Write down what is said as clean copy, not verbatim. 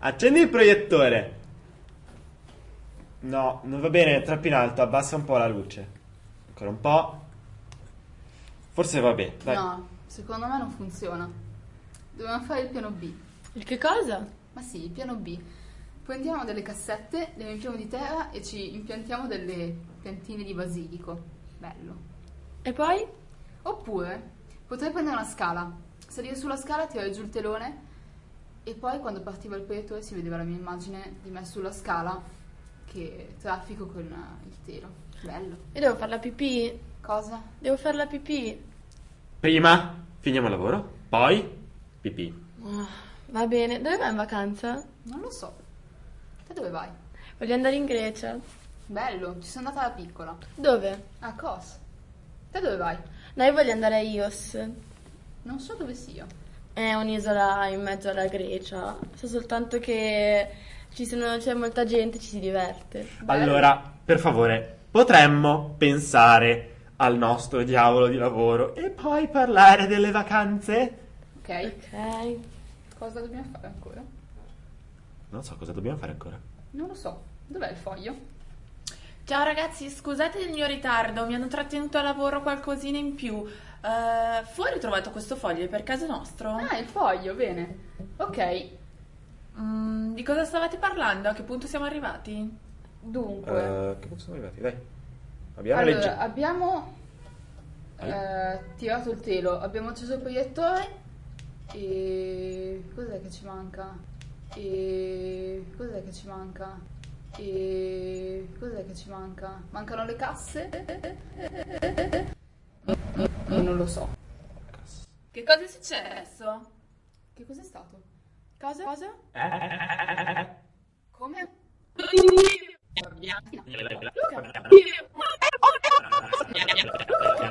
Accendi il proiettore. No, non va bene, è troppo in alto, abbassa un po' la luce. Ancora un po'. Forse va bene, dai. No, secondo me non funziona. Dobbiamo fare il piano B. Il che cosa? Ma sì, il piano B. Prendiamo delle cassette, le riempiamo di terra e ci impiantiamo delle piantine di basilico. Bello. E poi? Oppure potrei prendere una scala, salire sulla scala, tirare giù il telone e poi quando partiva il proiettore si vedeva la mia immagine di me sulla scala che traffico con il telo. Bello. Io devo fare la pipì. Cosa? Devo fare la pipì. Prima finiamo il lavoro, poi pipì. Va bene. Dove vai in vacanza? Non lo so. Te dove vai? Voglio andare in Grecia. Bello, ci sono andata da piccola. Dove? A Kos. Te dove vai? No, io voglio andare a Ios. Non so dove sia. È un'isola in mezzo alla Grecia. So soltanto che c'è molta gente, ci si diverte. Bello. Allora, per favore, potremmo pensare al nostro diavolo di lavoro e poi parlare delle vacanze? Ok. Ok. Cosa dobbiamo fare ancora? Non so cosa dobbiamo fare ancora. Non lo so. Dov'è il foglio? Ciao ragazzi, scusate il mio ritardo, mi hanno trattenuto a lavoro qualcosina in più. Fuori ho trovato questo foglio, è per caso nostro? Ah, il foglio, bene. Ok. Di cosa stavate parlando? A che punto siamo arrivati? Dunque, Che punto siamo arrivati? Dai. Abbiamo allora, abbiamo tirato il telo, abbiamo acceso il proiettore e... cos'è che ci manca? E... cos'è che ci manca? E... cos'è che ci manca? Mancano le casse? Non lo so. Che cosa è successo? Che cos'è stato? Cosa? Cosa? Come? Luca!